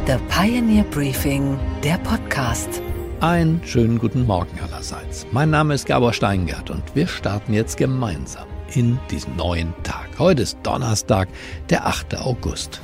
The Pioneer Briefing, der Podcast. Einen schönen guten Morgen allerseits. Mein Name ist Gabor Steingart und wir starten jetzt gemeinsam in diesen neuen Tag. Heute ist Donnerstag, der 8. August.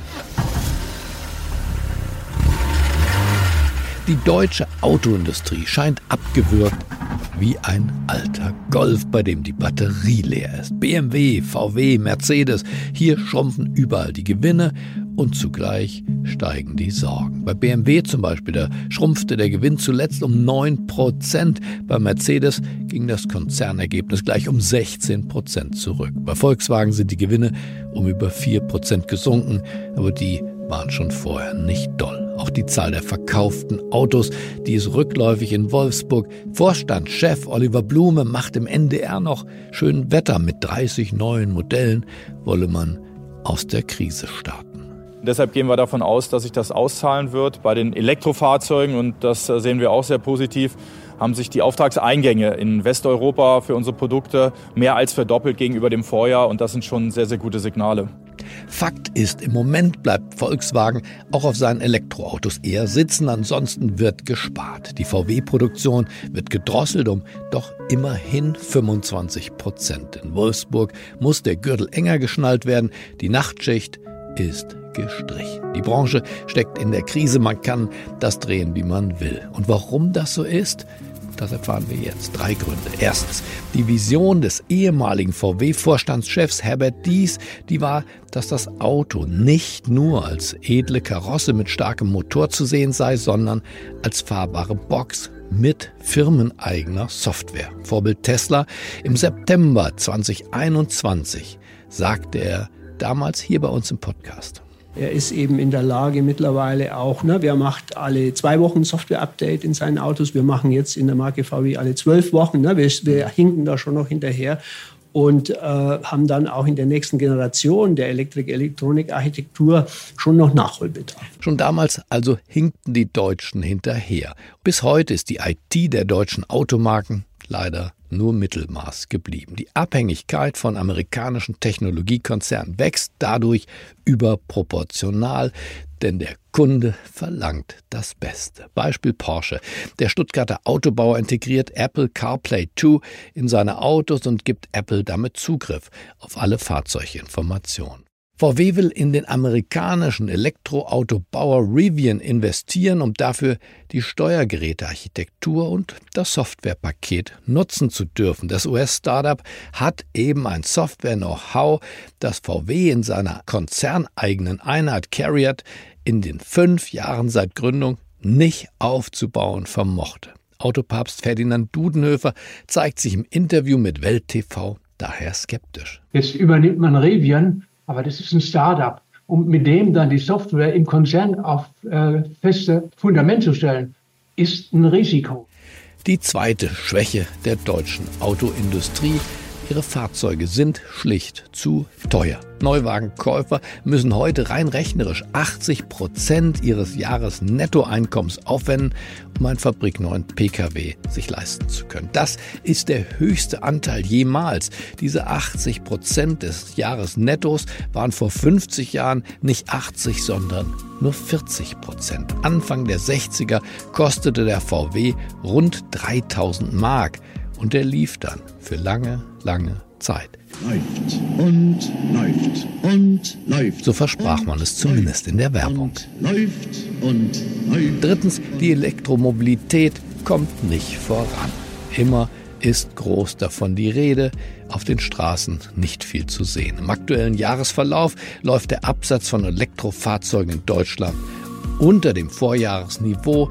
Die deutsche Autoindustrie scheint abgewürgt wie ein alter Golf, bei dem die Batterie leer ist. BMW, VW, Mercedes, hier schrumpfen überall die Gewinne und zugleich steigen die Sorgen. Bei BMW zum Beispiel, da schrumpfte der Gewinn zuletzt um 9%. Bei Mercedes ging das Konzernergebnis gleich um 16% zurück. Bei Volkswagen sind die Gewinne um über 4% gesunken, aber die waren schon vorher nicht doll. Auch die Zahl der verkauften Autos, die ist rückläufig in Wolfsburg. Vorstandschef Oliver Blume macht im NDR noch schön Wetter. Mit 30 neuen Modellen wolle man aus der Krise starten. Deshalb gehen wir davon aus, dass sich das auszahlen wird. Bei den Elektrofahrzeugen, und das sehen wir auch sehr positiv, haben sich die Auftragseingänge in Westeuropa für unsere Produkte mehr als verdoppelt gegenüber dem Vorjahr. Und das sind schon sehr, sehr gute Signale. Fakt ist, im Moment bleibt Volkswagen auch auf seinen Elektroautos eher sitzen, ansonsten wird gespart. Die VW-Produktion wird gedrosselt um doch immerhin 25%. In Wolfsburg muss der Gürtel enger geschnallt werden, die Nachtschicht ist gestrichen. Die Branche steckt in der Krise, man kann das drehen, wie man will. Und warum das so ist, das erfahren wir jetzt. 3 Gründe. Erstens, die Vision des ehemaligen VW-Vorstandschefs Herbert Diess, die war, dass das Auto nicht nur als edle Karosse mit starkem Motor zu sehen sei, sondern als fahrbare Box mit firmeneigener Software. Vorbild Tesla. Im September 2021 sagte er damals hier bei uns im Podcast. Er ist eben in der Lage mittlerweile auch, wer macht alle 2 Wochen Software-Update in seinen Autos. Wir machen jetzt in der Marke VW alle 12 Wochen. Wir hinken da schon noch hinterher und haben dann auch in der nächsten Generation der Elektronik-Architektur schon noch Nachholbedarf. Schon damals also hinkten die Deutschen hinterher. Bis heute ist die IT der deutschen Automarken leider nur Mittelmaß geblieben. Die Abhängigkeit von amerikanischen Technologiekonzernen wächst dadurch überproportional, denn der Kunde verlangt das Beste. Beispiel Porsche. Der Stuttgarter Autobauer integriert Apple CarPlay 2 in seine Autos und gibt Apple damit Zugriff auf alle Fahrzeuginformationen. VW will in den amerikanischen Elektroautobauer Rivian investieren, um dafür die Steuergerätearchitektur und das Softwarepaket nutzen zu dürfen. Das US-Startup hat eben ein Software-Know-how, das VW in seiner konzerneigenen Einheit CARIAD in den 5 Jahren seit Gründung nicht aufzubauen vermochte. Autopapst Ferdinand Dudenhöfer zeigt sich im Interview mit Welt TV daher skeptisch. Jetzt übernimmt man Rivian, aber das ist ein Start-up. Und mit dem dann die Software im Konzern auf feste Fundament zu stellen, ist ein Risiko. Die zweite Schwäche der deutschen Autoindustrie: ihre Fahrzeuge sind schlicht zu teuer. Neuwagenkäufer müssen heute rein rechnerisch 80% ihres Jahresnettoeinkommens aufwenden, um einen fabrikneuen Pkw sich leisten zu können. Das ist der höchste Anteil jemals. Diese 80% des Jahresnettos waren vor 50 Jahren nicht 80, sondern nur 40%. Anfang der 60er kostete der VW rund 3.000 Mark und der lief dann für lange Zeit. Läuft und läuft und läuft. So versprach man es zumindest in der Werbung. Läuft und läuft. Drittens, die Elektromobilität kommt nicht voran. Immer ist groß davon die Rede, auf den Straßen nicht viel zu sehen. Im aktuellen Jahresverlauf läuft der Absatz von Elektrofahrzeugen in Deutschland unter dem Vorjahresniveau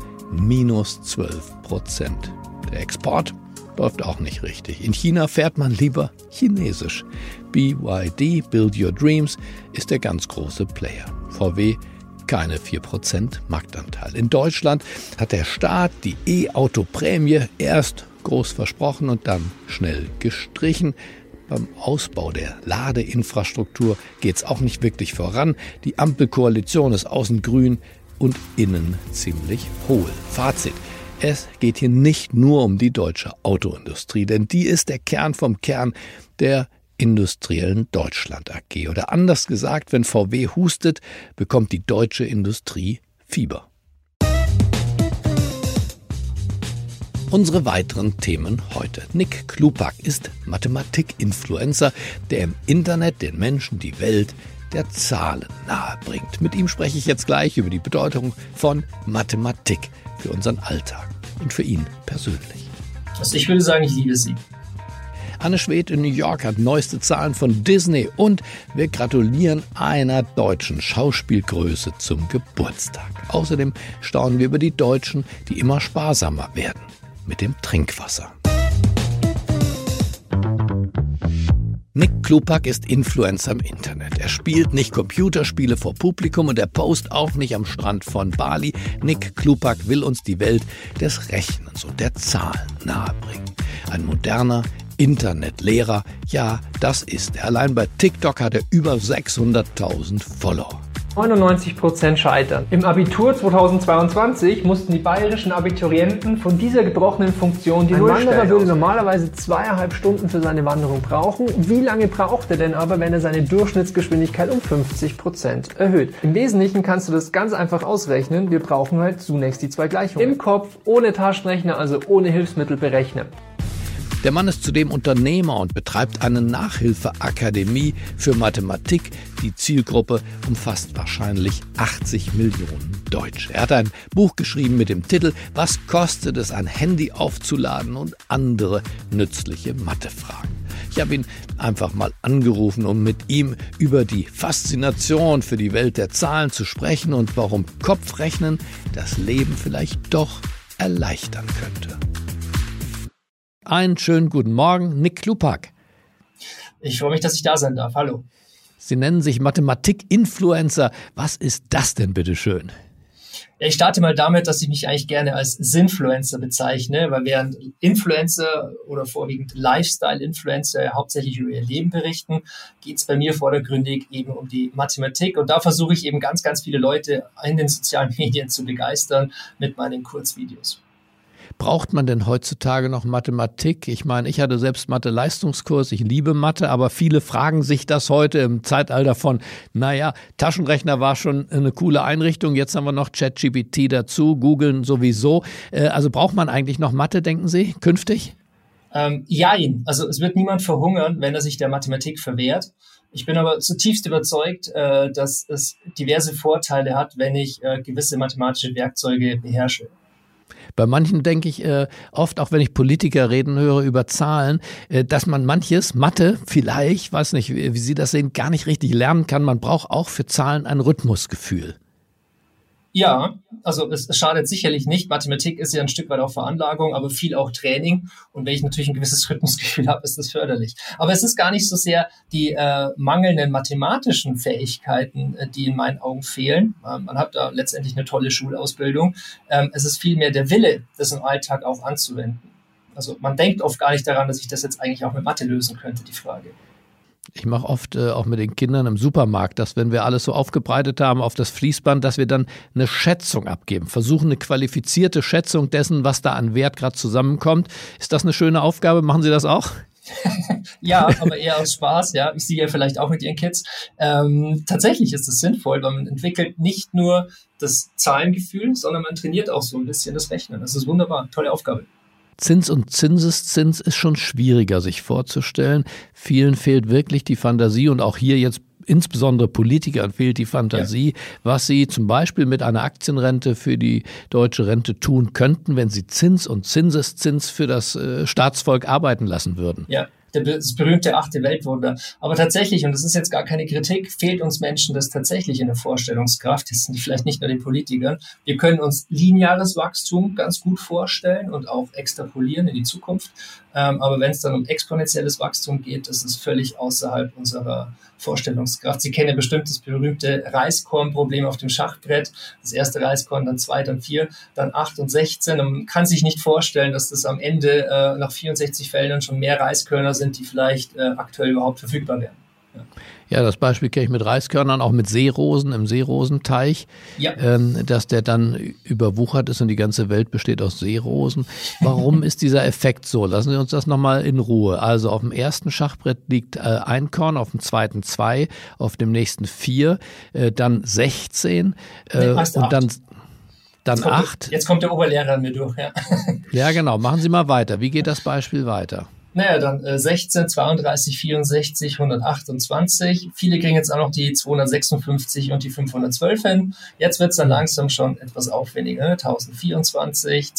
-12%. Der Export läuft auch nicht richtig. In China fährt man lieber chinesisch. BYD, Build Your Dreams, ist der ganz große Player. VW keine 4% Marktanteil. In Deutschland hat der Staat die E-Auto-Prämie erst groß versprochen und dann schnell gestrichen. Beim Ausbau der Ladeinfrastruktur geht es auch nicht wirklich voran. Die Ampelkoalition ist außen grün und innen ziemlich hohl. Fazit: Es geht hier nicht nur um die deutsche Autoindustrie, denn die ist der Kern vom Kern der industriellen Deutschland AG. Oder anders gesagt, wenn VW hustet, bekommt die deutsche Industrie Fieber. Unsere weiteren Themen heute. Nick Klupak ist Mathematik-Influencer, der im Internet den Menschen die Welt der Zahlen nahebringt. Mit ihm spreche ich jetzt gleich über die Bedeutung von Mathematik für unseren Alltag und für ihn persönlich. Also ich würde sagen, ich liebe sie. Anne Schwedt in New York hat neueste Zahlen von Disney und wir gratulieren einer deutschen Schauspielgröße zum Geburtstag. Außerdem staunen wir über die Deutschen, die immer sparsamer werden mit dem Trinkwasser. Nick Klupak ist Influencer im Internet. Er spielt nicht Computerspiele vor Publikum und er postet auch nicht am Strand von Bali. Nick Klupak will uns die Welt des Rechnens und der Zahlen nahebringen. Ein moderner Internetlehrer, ja, das ist er. Allein bei TikTok hat er über 600.000 Follower. 99% scheitern. Im Abitur 2022 mussten die bayerischen Abiturienten von dieser gebrochenen Funktion die Nullstellen. Ein Wanderer würde normalerweise 2,5 Stunden für seine Wanderung brauchen. Wie lange braucht er denn aber, wenn er seine Durchschnittsgeschwindigkeit um 50% erhöht? Im Wesentlichen kannst du das ganz einfach ausrechnen. Wir brauchen halt zunächst die zwei Gleichungen. Im Kopf, ohne Taschenrechner, also ohne Hilfsmittel berechnen. Der Mann ist zudem Unternehmer und betreibt eine Nachhilfeakademie für Mathematik. Die Zielgruppe umfasst wahrscheinlich 80 Millionen Deutsche. Er hat ein Buch geschrieben mit dem Titel »Was kostet es, ein Handy aufzuladen?« und andere nützliche Mathefragen. Ich habe ihn einfach mal angerufen, um mit ihm über die Faszination für die Welt der Zahlen zu sprechen und warum Kopfrechnen das Leben vielleicht doch erleichtern könnte. Einen schönen guten Morgen, Nick Klupak. Ich freue mich, dass ich da sein darf. Hallo. Sie nennen sich Mathematik-Influencer. Was ist das denn, bitteschön? Ja, ich starte mal damit, dass ich mich eigentlich gerne als Sinfluencer bezeichne, weil während Influencer oder vorwiegend Lifestyle-Influencer ja hauptsächlich über ihr Leben berichten, geht es bei mir vordergründig eben um die Mathematik. Und da versuche ich eben ganz, ganz viele Leute in den sozialen Medien zu begeistern mit meinen Kurzvideos. Braucht man denn heutzutage noch Mathematik? Ich meine, ich hatte selbst Mathe-Leistungskurs, ich liebe Mathe, aber viele fragen sich das heute im Zeitalter von, Taschenrechner war schon eine coole Einrichtung, jetzt haben wir noch ChatGPT dazu, googeln sowieso. Also braucht man eigentlich noch Mathe, denken Sie, künftig? Jein. Also es wird niemand verhungern, wenn er sich der Mathematik verwehrt. Ich bin aber zutiefst überzeugt, dass es diverse Vorteile hat, wenn ich gewisse mathematische Werkzeuge beherrsche. Bei manchen denke ich oft, auch wenn ich Politiker reden höre über Zahlen, dass man manches, Mathe vielleicht, weiß nicht, wie Sie das sehen, gar nicht richtig lernen kann. Man braucht auch für Zahlen ein Rhythmusgefühl. Ja, also es schadet sicherlich nicht. Mathematik ist ja ein Stück weit auch Veranlagung, aber viel auch Training. Und wenn ich natürlich ein gewisses Rhythmusgefühl habe, ist das förderlich. Aber es ist gar nicht so sehr die mangelnden mathematischen Fähigkeiten, die in meinen Augen fehlen. Man hat da letztendlich eine tolle Schulausbildung. Es ist vielmehr der Wille, das im Alltag auch anzuwenden. Also man denkt oft gar nicht daran, dass ich das jetzt eigentlich auch mit Mathe lösen könnte, die Frage. Ich mache oft auch mit den Kindern im Supermarkt, dass wenn wir alles so aufgebreitet haben auf das Fließband, dass wir dann eine Schätzung abgeben, versuchen eine qualifizierte Schätzung dessen, was da an Wert gerade zusammenkommt. Ist das eine schöne Aufgabe? Machen Sie das auch? Ja, aber eher aus Spaß. Ja, ich sehe ja vielleicht auch mit Ihren Kids. Tatsächlich ist es sinnvoll, weil man entwickelt nicht nur das Zahlengefühl, sondern man trainiert auch so ein bisschen das Rechnen. Das ist wunderbar, tolle Aufgabe. Zins und Zinseszins ist schon schwieriger sich vorzustellen. Vielen fehlt wirklich die Fantasie und auch hier jetzt insbesondere Politikern fehlt die Fantasie, was sie zum Beispiel mit einer Aktienrente für die deutsche Rente tun könnten, wenn sie Zins und Zinseszins für das Staatsvolk arbeiten lassen würden. Ja. Das berühmte 8. Weltwunder. Aber tatsächlich, und das ist jetzt gar keine Kritik, fehlt uns Menschen das tatsächlich in der Vorstellungskraft. Das sind vielleicht nicht nur den Politikern. Wir können uns lineares Wachstum ganz gut vorstellen und auch extrapolieren in die Zukunft. Aber wenn es dann um exponentielles Wachstum geht, das ist völlig außerhalb unserer Vorstellungskraft. Sie kennen ja bestimmt das berühmte Reiskornproblem auf dem Schachbrett. Das erste Reiskorn, dann 2, dann 4, dann 8 und 16. Und man kann sich nicht vorstellen, dass das am Ende nach 64 Feldern schon mehr Reiskörner sind, die vielleicht aktuell überhaupt verfügbar wären. Ja, das Beispiel kenne ich mit Reiskörnern, auch mit Seerosen im Seerosenteich, dass der dann überwuchert ist und die ganze Welt besteht aus Seerosen. Warum ist dieser Effekt so? Lassen Sie uns das nochmal in Ruhe. Also auf dem ersten Schachbrett liegt ein Korn, auf dem zweiten 2, auf dem nächsten 4, dann 16 und dann Dann 8. Jetzt kommt der Oberlehrer an mir durch, ja. Ja, genau. Machen Sie mal weiter. Wie geht das Beispiel weiter? Naja, dann 16, 32, 64, 128. Viele kriegen jetzt auch noch die 256 und die 512 hin. Jetzt wird es dann langsam schon etwas aufwendiger. 1024,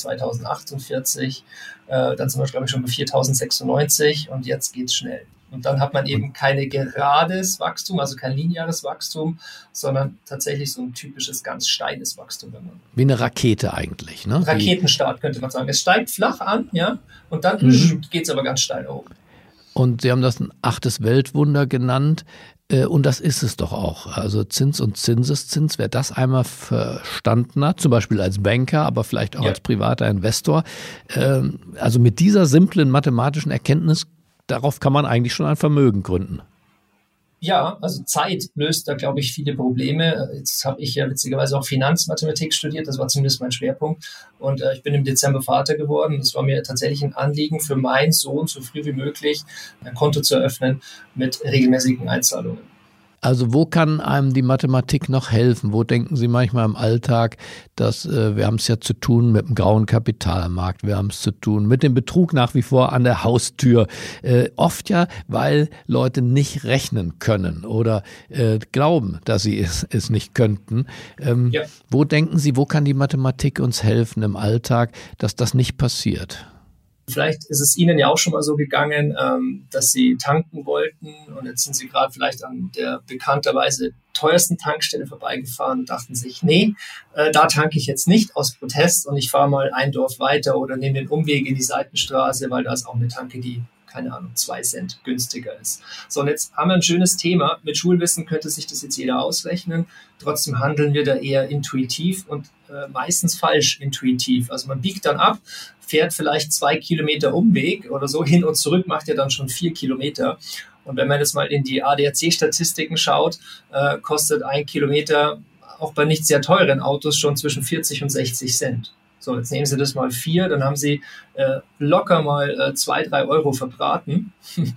2048, dann sind wir, glaube ich, schon bei 4096 und jetzt geht's schnell. Und dann hat man eben keine gerades Wachstum, also kein lineares Wachstum, sondern tatsächlich so ein typisches, ganz steiles Wachstum. Wie eine Rakete eigentlich, ne? Raketenstart könnte man sagen. Es steigt flach an, ja, und dann geht es aber ganz steil nach oben. Und Sie haben das ein 8. Weltwunder genannt. Und das ist es doch auch. Also Zins und Zinseszins, wer das einmal verstanden hat, zum Beispiel als Banker, aber vielleicht auch als privater Investor, also mit dieser simplen mathematischen Erkenntnis, darauf kann man eigentlich schon ein Vermögen gründen. Ja, also Zeit löst da, glaube ich, viele Probleme. Jetzt habe ich ja witzigerweise auch Finanzmathematik studiert, das war zumindest mein Schwerpunkt. Und ich bin im Dezember Vater geworden. Das war mir tatsächlich ein Anliegen, für meinen Sohn so früh wie möglich ein Konto zu eröffnen mit regelmäßigen Einzahlungen. Also wo kann einem die Mathematik noch helfen? Wo denken Sie manchmal im Alltag, dass wir haben es ja zu tun mit dem grauen Kapitalmarkt, wir haben es zu tun mit dem Betrug nach wie vor an der Haustür. Oft ja, weil Leute nicht rechnen können oder glauben, dass sie es nicht könnten. Wo denken Sie, wo kann die Mathematik uns helfen im Alltag, dass das nicht passiert? Vielleicht ist es Ihnen ja auch schon mal so gegangen, dass Sie tanken wollten und jetzt sind Sie gerade vielleicht an der bekannterweise teuersten Tankstelle vorbeigefahren und dachten sich, nee, da tanke ich jetzt nicht aus Protest und ich fahre mal ein Dorf weiter oder nehme den Umweg in die Seitenstraße, weil da ist auch eine Tanke, die, keine Ahnung, 2 Cent günstiger ist. So, und jetzt haben wir ein schönes Thema. Mit Schulwissen könnte sich das jetzt jeder ausrechnen. Trotzdem handeln wir da eher intuitiv und meistens falsch intuitiv. Also man biegt dann ab, fährt vielleicht 2 Kilometer Umweg oder so, hin und zurück macht ja dann schon 4 Kilometer. Und wenn man jetzt mal in die ADAC-Statistiken schaut, kostet 1 Kilometer auch bei nicht sehr teuren Autos schon zwischen 40 und 60 Cent. So, jetzt nehmen Sie das mal 4, dann haben Sie locker mal 2-3 Euro verbraten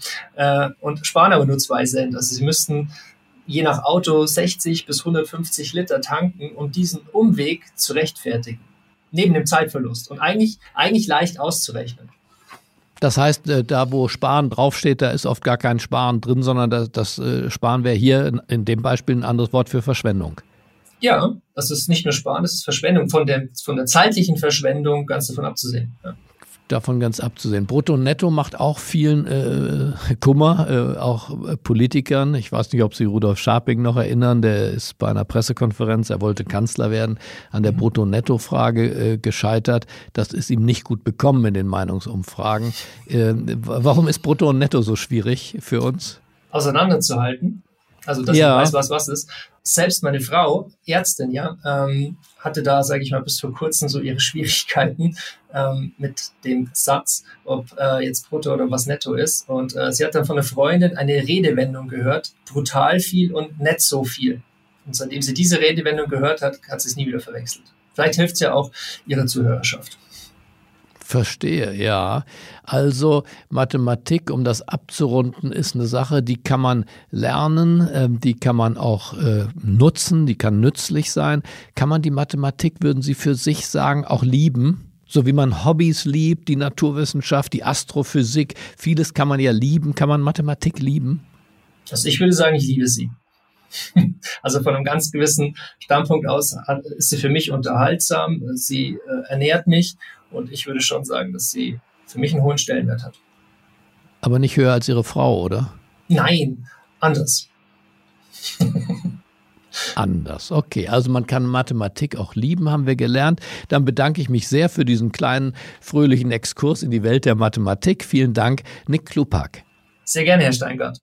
und sparen aber nur 2 Cent. Also Sie müssten je nach Auto 60 bis 150 Liter tanken, um diesen Umweg zu rechtfertigen. Neben dem Zeitverlust. Und eigentlich leicht auszurechnen. Das heißt, da wo Sparen draufsteht, da ist oft gar kein Sparen drin, sondern das Sparen wäre hier in dem Beispiel ein anderes Wort für Verschwendung. Ja, das ist nicht nur Sparen, das ist Verschwendung. Von der zeitlichen Verschwendung ganz davon abzusehen. Ja. Davon ganz abzusehen. Brutto und Netto macht auch vielen Kummer, auch Politikern. Ich weiß nicht, ob Sie Rudolf Scharping noch erinnern, der ist bei einer Pressekonferenz, er wollte Kanzler werden, an der Brutto- und Netto-Frage gescheitert. Das ist ihm nicht gut bekommen in den Meinungsumfragen. Warum ist Brutto und Netto so schwierig für uns? Auseinanderzuhalten. Also, dass ich weiß, was ist. Selbst meine Frau, Ärztin, hatte da, sage ich mal, bis vor kurzem so ihre Schwierigkeiten mit dem Satz, ob jetzt brutto oder was netto ist. Und sie hat dann von einer Freundin eine Redewendung gehört, brutal viel und nicht so viel. Und seitdem sie diese Redewendung gehört hat, hat sie es nie wieder verwechselt. Vielleicht hilft es ja auch ihrer Zuhörerschaft. Verstehe, ja. Also Mathematik, um das abzurunden, ist eine Sache, die kann man lernen, die kann man auch nutzen, die kann nützlich sein. Kann man die Mathematik, würden Sie für sich sagen, auch lieben? So wie man Hobbys liebt, die Naturwissenschaft, die Astrophysik, vieles kann man ja lieben. Kann man Mathematik lieben? Also ich würde sagen, ich liebe sie. Also von einem ganz gewissen Standpunkt aus ist sie für mich unterhaltsam, sie ernährt mich und ich würde schon sagen, dass sie für mich einen hohen Stellenwert hat. Aber nicht höher als Ihre Frau, oder? Nein, anders. Anders, okay. Also man kann Mathematik auch lieben, haben wir gelernt. Dann bedanke ich mich sehr für diesen kleinen, fröhlichen Exkurs in die Welt der Mathematik. Vielen Dank, Nick Klupak. Sehr gerne, Herr Steingart.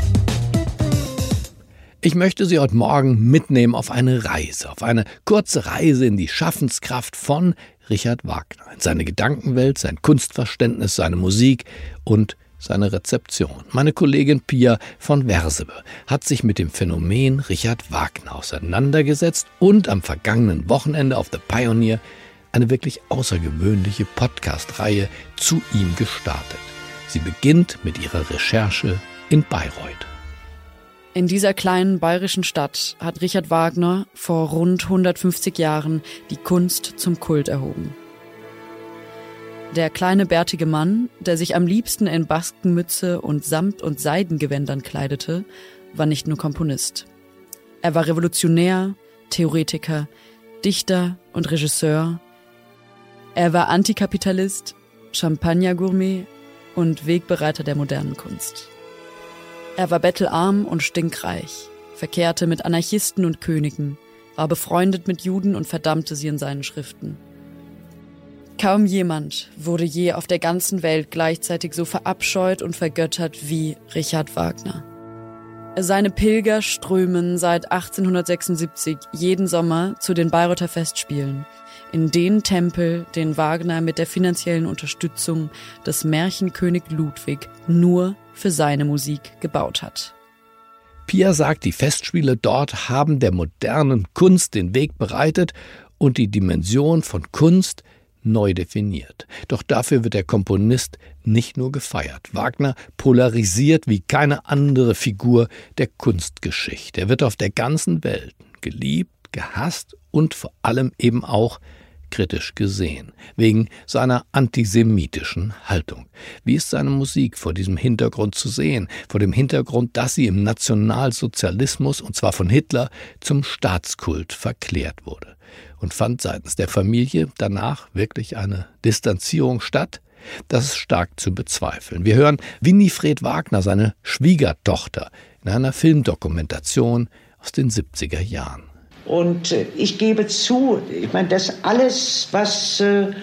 Ich möchte Sie heute Morgen mitnehmen auf eine Reise, auf eine kurze Reise in die Schaffenskraft von Richard Wagner, in seine Gedankenwelt, sein Kunstverständnis, seine Musik und seine Rezeption. Meine Kollegin Pia von Wersebe hat sich mit dem Phänomen Richard Wagner auseinandergesetzt und am vergangenen Wochenende auf The Pioneer eine wirklich außergewöhnliche Podcast-Reihe zu ihm gestartet. Sie beginnt mit ihrer Recherche in Bayreuth. In dieser kleinen bayerischen Stadt hat Richard Wagner vor rund 150 Jahren die Kunst zum Kult erhoben. Der kleine bärtige Mann, der sich am liebsten in Baskenmütze und Samt- und Seidengewändern kleidete, war nicht nur Komponist. Er war Revolutionär, Theoretiker, Dichter und Regisseur. Er war Antikapitalist, Champagner-Gourmet und Wegbereiter der modernen Kunst. Er war bettelarm und stinkreich, verkehrte mit Anarchisten und Königen, war befreundet mit Juden und verdammte sie in seinen Schriften. Kaum jemand wurde je auf der ganzen Welt gleichzeitig so verabscheut und vergöttert wie Richard Wagner. Seine Pilger strömen seit 1876 jeden Sommer zu den Bayreuther Festspielen, in den Tempel, den Wagner mit der finanziellen Unterstützung des Märchenkönig Ludwig nur für seine Musik gebaut hat. Pia sagt, die Festspiele dort haben der modernen Kunst den Weg bereitet und die Dimension von Kunst neu definiert. Doch dafür wird der Komponist nicht nur gefeiert. Wagner polarisiert wie keine andere Figur der Kunstgeschichte. Er wird auf der ganzen Welt geliebt, gehasst und vor allem eben auch kritisch gesehen, wegen seiner antisemitischen Haltung. Wie ist seine Musik vor diesem Hintergrund zu sehen? Vor dem Hintergrund, dass sie im Nationalsozialismus, und zwar von Hitler, zum Staatskult verklärt wurde. Und fand seitens der Familie danach wirklich eine Distanzierung statt? Das ist stark zu bezweifeln. Wir hören Winifred Wagner, seine Schwiegertochter, in einer Filmdokumentation aus den 70er Jahren. Und ich gebe zu, ich meine, das alles, was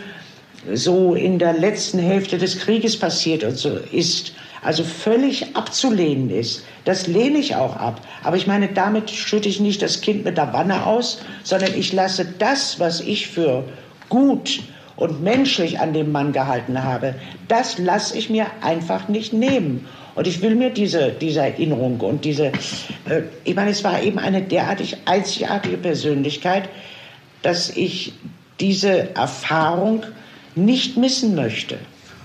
so in der letzten Hälfte des Krieges passiert und so ist, also völlig abzulehnen ist, das lehne ich auch ab. Aber ich meine, damit schütte ich nicht das Kind mit der Wanne aus, sondern ich lasse das, was ich für gut und menschlich an dem Mann gehalten habe, das lasse ich mir einfach nicht nehmen. Und ich will mir diese Erinnerung und ich meine, es war eben eine derartig einzigartige Persönlichkeit, dass ich diese Erfahrung nicht missen möchte.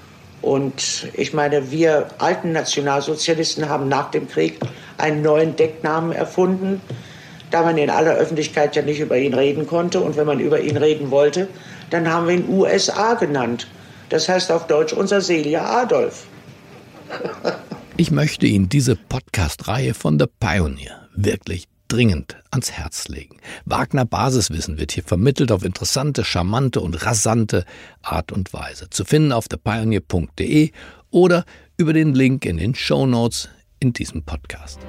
Und ich meine, wir alten Nationalsozialisten haben nach dem Krieg einen neuen Decknamen erfunden, da man in aller Öffentlichkeit ja nicht über ihn reden konnte. Und wenn man über ihn reden wollte, dann haben wir ihn USA genannt. Das heißt auf Deutsch unser seliger Adolf. Ich möchte Ihnen diese Podcast-Reihe von The Pioneer wirklich dringend ans Herz legen. Wagner Basiswissen wird hier vermittelt auf interessante, charmante und rasante Art und Weise. Zu finden auf thepioneer.de oder über den Link in den Shownotes in diesem Podcast.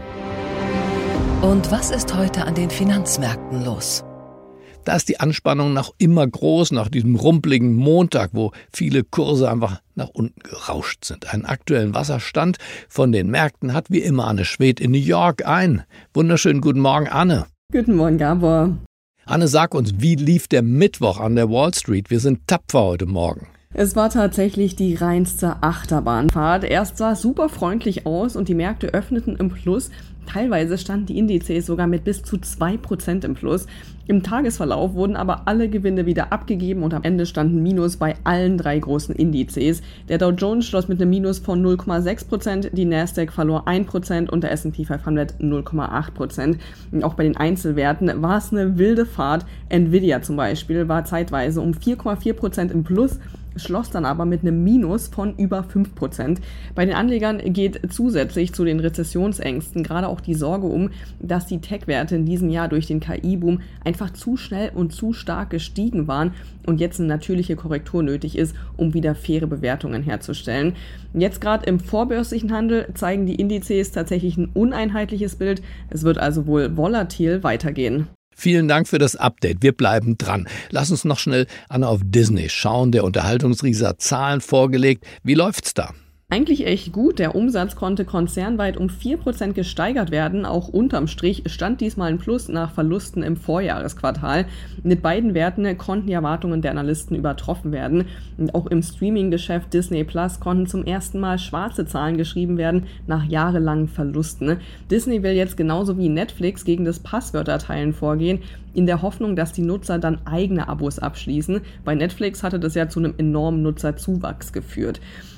Und was ist heute an den Finanzmärkten los? Da ist die Anspannung noch immer groß nach diesem rumpeligen Montag, wo viele Kurse einfach nach unten gerauscht sind. Einen aktuellen Wasserstand von den Märkten hat wie immer Anne Schwedt in New York ein. Wunderschönen guten Morgen, Anne. Guten Morgen, Gabor. Anne, sag uns, wie lief der Mittwoch an der Wall Street? Wir sind tapfer heute Morgen. Es war tatsächlich die reinste Achterbahnfahrt. Erst sah es super freundlich aus und die Märkte öffneten im Plus. Teilweise standen die Indizes sogar mit bis zu 2% im Plus. Im Tagesverlauf wurden aber alle Gewinne wieder abgegeben und am Ende standen Minus bei allen 3 großen Indizes. Der Dow Jones schloss mit einem Minus von 0,6%, die Nasdaq verlor 1% und der S&P 500 0,8%. Auch bei den Einzelwerten war es eine wilde Fahrt. Nvidia zum Beispiel war zeitweise um 4,4% im Plus, schloss dann aber mit einem Minus von über 5%. Bei den Anlegern geht zusätzlich zu den Rezessionsängsten gerade auch die Sorge um, dass die Tech-Werte in diesem Jahr durch den KI-Boom einfach zu schnell und zu stark gestiegen waren und jetzt eine natürliche Korrektur nötig ist, um wieder faire Bewertungen herzustellen. Jetzt gerade im vorbörslichen Handel zeigen die Indizes tatsächlich ein uneinheitliches Bild. Es wird also wohl volatil weitergehen. Vielen Dank für das Update. Wir bleiben dran. Lass uns noch schnell auf Disney schauen. Der Unterhaltungsriese hat Zahlen vorgelegt. Wie läuft's da? Eigentlich echt gut. Der Umsatz konnte konzernweit um 4% gesteigert werden. Auch unterm Strich stand diesmal ein Plus nach Verlusten im Vorjahresquartal. Mit beiden Werten konnten die Erwartungen der Analysten übertroffen werden. Und auch im Streaming-Geschäft Disney Plus konnten zum ersten Mal schwarze Zahlen geschrieben werden nach jahrelangen Verlusten. Disney will jetzt genauso wie Netflix gegen das Passwörterteilen vorgehen, in der Hoffnung, dass die Nutzer dann eigene Abos abschließen. Bei Netflix hatte das ja zu einem enormen Nutzerzuwachs geführt.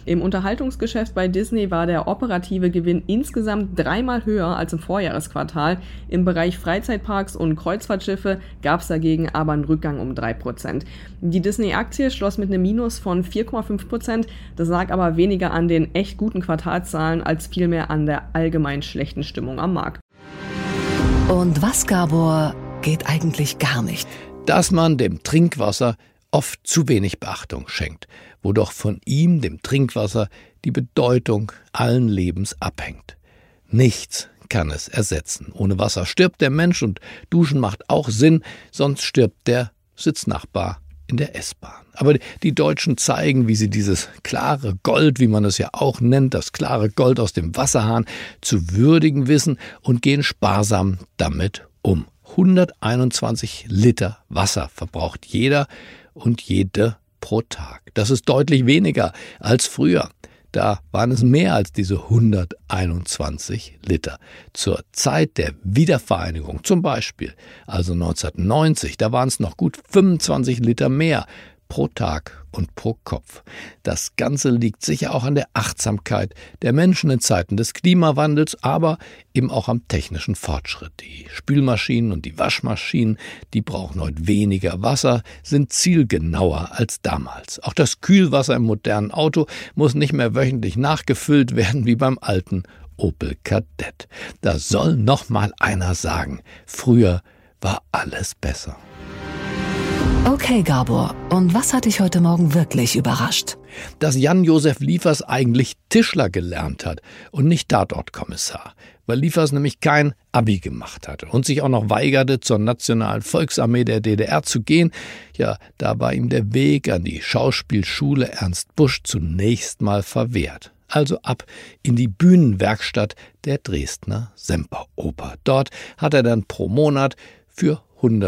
Im Unterhaltungsgeschäft bei Disney war der operative Gewinn insgesamt 3-mal höher als im Vorjahresquartal. Im Bereich Freizeitparks und Kreuzfahrtschiffe gab es dagegen aber einen Rückgang um 3%. Die Disney-Aktie schloss mit einem Minus von 4,5%. Das lag aber weniger an den echt guten Quartalszahlen als vielmehr an der allgemein schlechten Stimmung am Markt. Und was, Gabor, geht eigentlich gar nicht? Dass man dem Trinkwasser oft zu wenig Beachtung schenkt, wo doch von ihm, dem Trinkwasser, die Bedeutung allen Lebens abhängt. Nichts kann es ersetzen. Ohne Wasser stirbt der Mensch und Duschen macht auch Sinn, sonst stirbt der Sitznachbar in der S-Bahn. Aber die Deutschen zeigen, wie sie dieses klare Gold, wie man es ja auch nennt, das klare Gold aus dem Wasserhahn zu würdigen wissen und gehen sparsam damit um. 121 Liter Wasser verbraucht jeder und jede pro Tag. Das ist deutlich weniger als früher. Da waren es mehr als diese 121 Liter. Zur Zeit der Wiedervereinigung zum Beispiel, also 1990, da waren es noch gut 25 Liter mehr pro Tag und pro Kopf. Das Ganze liegt sicher auch an der Achtsamkeit der Menschen in Zeiten des Klimawandels, aber eben auch am technischen Fortschritt. Die Spülmaschinen und die Waschmaschinen, die brauchen heute weniger Wasser, sind zielgenauer als damals. Auch das Kühlwasser im modernen Auto muss nicht mehr wöchentlich nachgefüllt werden wie beim alten Opel Kadett. Da soll noch mal einer sagen, früher war alles besser. Okay, Gabor, und was hat dich heute Morgen wirklich überrascht? Dass Jan-Josef Liefers eigentlich Tischler gelernt hat und nicht Tatortkommissar, weil Liefers nämlich kein Abi gemacht hatte und sich auch noch weigerte, zur Nationalen Volksarmee der DDR zu gehen. Ja, da war ihm der Weg an die Schauspielschule Ernst Busch zunächst mal verwehrt. Also ab in die Bühnenwerkstatt der Dresdner Semperoper. Dort hat er dann pro Monat für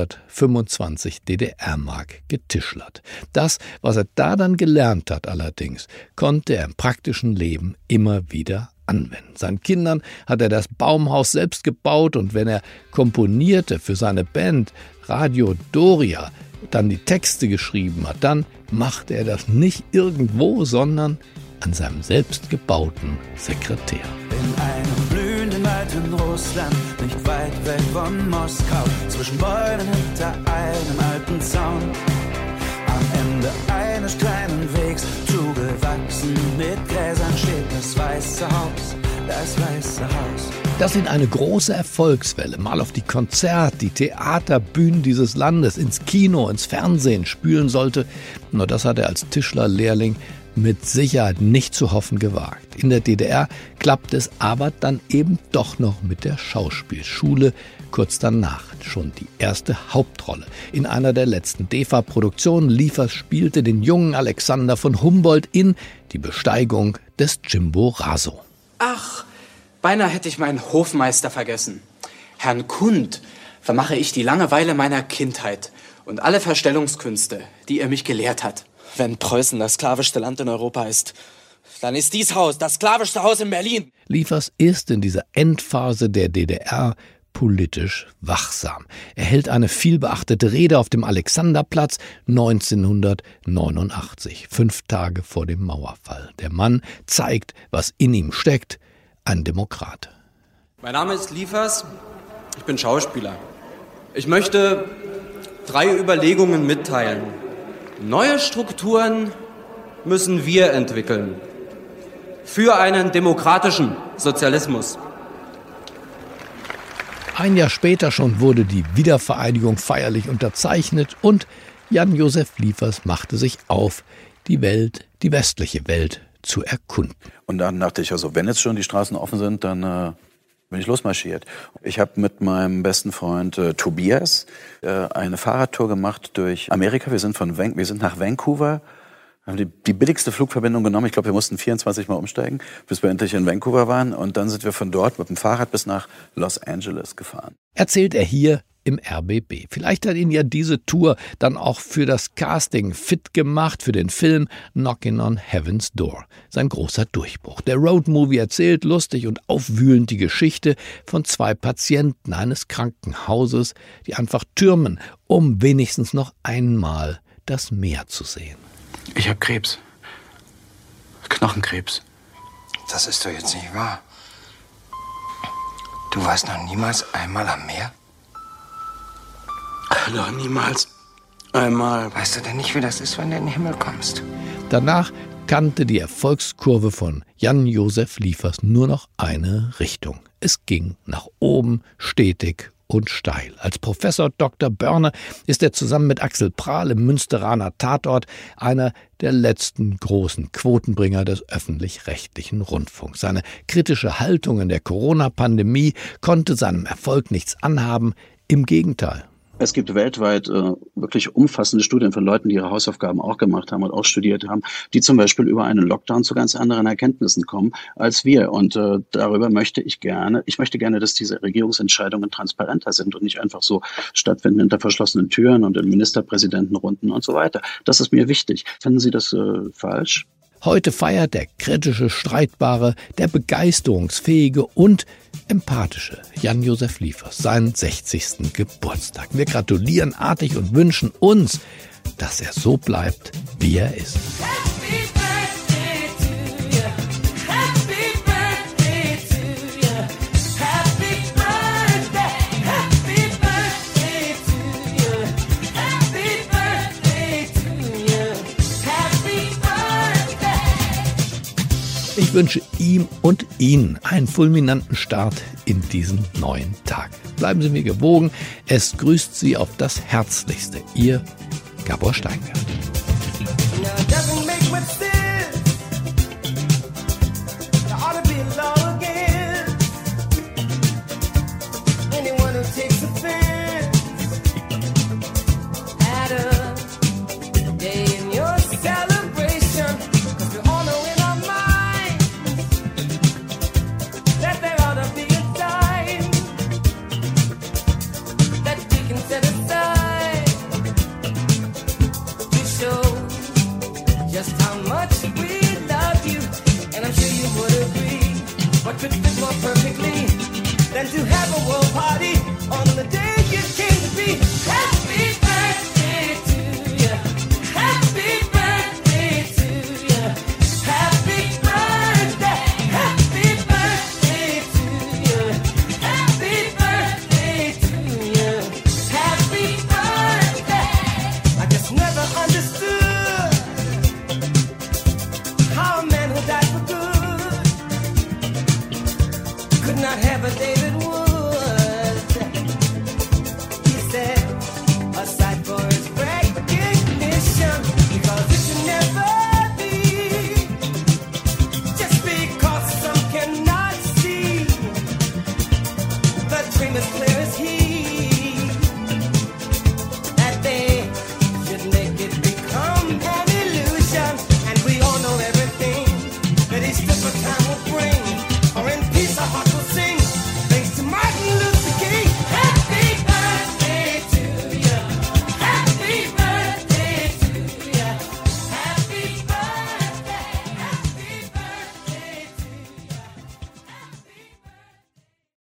125 DDR-Mark getischlert. Das, was er da dann gelernt hat allerdings, konnte er im praktischen Leben immer wieder anwenden. Seinen Kindern hat er das Baumhaus selbst gebaut und wenn er komponierte für seine Band Radio Doria, dann die Texte geschrieben hat, dann machte er das nicht irgendwo, sondern an seinem selbstgebauten Sekretär. In einem blühenden Wald in Russland, nicht weit weg von Moskau, zwischen Bäumen hinter einem alten Zaun. Am Ende eines kleinen Wegs, zugewachsen mit Gräsern, steht das Weiße Haus, das Weiße Haus. Das in eine große Erfolgswelle, mal auf die die Theaterbühnen dieses Landes, ins Kino, ins Fernsehen spülen sollte, nur das hat er als Tischlerlehrling mit Sicherheit nicht zu hoffen gewagt. In der DDR klappt es aber dann eben doch noch mit der Schauspielschule. Kurz danach schon die erste Hauptrolle. In einer der letzten DEFA-Produktionen Liefers spielte den jungen Alexander von Humboldt in Die Besteigung des Chimborazo. Ach, beinahe hätte ich meinen Hofmeister vergessen. Herrn Kund vermache ich die Langeweile meiner Kindheit und alle Verstellungskünste, die er mich gelehrt hat. Wenn Preußen das sklavischste Land in Europa ist, dann ist dies Haus das sklavischste Haus in Berlin. Liefers ist in dieser Endphase der DDR politisch wachsam. Er hält eine vielbeachtete Rede auf dem Alexanderplatz 1989, 5 Tage vor dem Mauerfall. Der Mann zeigt, was in ihm steckt, ein Demokrat. Mein Name ist Liefers, ich bin Schauspieler. Ich möchte 3 Überlegungen mitteilen. Neue Strukturen müssen wir entwickeln. Für einen demokratischen Sozialismus. Ein Jahr später schon wurde die Wiedervereinigung feierlich unterzeichnet und Jan-Josef Liefers machte sich auf, die Welt, die westliche Welt zu erkunden. Und dann dachte ich, also wenn jetzt schon die Straßen offen sind, dann bin ich losmarschiert. Ich habe mit meinem besten Freund Tobias eine Fahrradtour gemacht durch Amerika. Wir sind nach Vancouver, haben die billigste Flugverbindung genommen. Ich glaube, wir mussten 24 Mal umsteigen, bis wir endlich in Vancouver waren. Und dann sind wir von dort mit dem Fahrrad bis nach Los Angeles gefahren. Erzählt er hier im RBB. Vielleicht hat ihn ja diese Tour dann auch für das Casting fit gemacht, für den Film Knockin' on Heaven's Door. Sein großer Durchbruch. Der Roadmovie erzählt lustig und aufwühlend die Geschichte von 2 Patienten eines Krankenhauses, die einfach türmen, um wenigstens noch einmal das Meer zu sehen. Ich habe Krebs. Knochenkrebs. Das ist doch jetzt nicht wahr. Du warst noch niemals einmal am Meer? Noch niemals einmal. Weißt du denn nicht, wie das ist, wenn du in den Himmel kommst? Danach kannte die Erfolgskurve von Jan-Josef Liefers nur noch eine Richtung. Es ging nach oben, stetig und steil. Als Professor Dr. Börne ist er zusammen mit Axel Prahl im Münsteraner Tatort einer der letzten großen Quotenbringer des öffentlich-rechtlichen Rundfunks. Seine kritische Haltung in der Corona-Pandemie konnte seinem Erfolg nichts anhaben. Im Gegenteil. Es gibt weltweit wirklich umfassende Studien von Leuten, die ihre Hausaufgaben auch gemacht haben und auch studiert haben, die zum Beispiel über einen Lockdown zu ganz anderen Erkenntnissen kommen als wir. Und darüber möchte ich gerne, dass diese Regierungsentscheidungen transparenter sind und nicht einfach so stattfinden hinter verschlossenen Türen und in Ministerpräsidentenrunden und so weiter. Das ist mir wichtig. Finden Sie das falsch? Heute feiert der kritische, streitbare, der begeisterungsfähige und empathische Jan-Josef Liefers seinen 60. Geburtstag. Wir gratulieren artig und wünschen uns, dass er so bleibt, wie er ist. Ich wünsche ihm und Ihnen einen fulminanten Start in diesen neuen Tag. Bleiben Sie mir gewogen. Es grüßt Sie auf das Herzlichste. Ihr Gabor Steingart. That is just what time will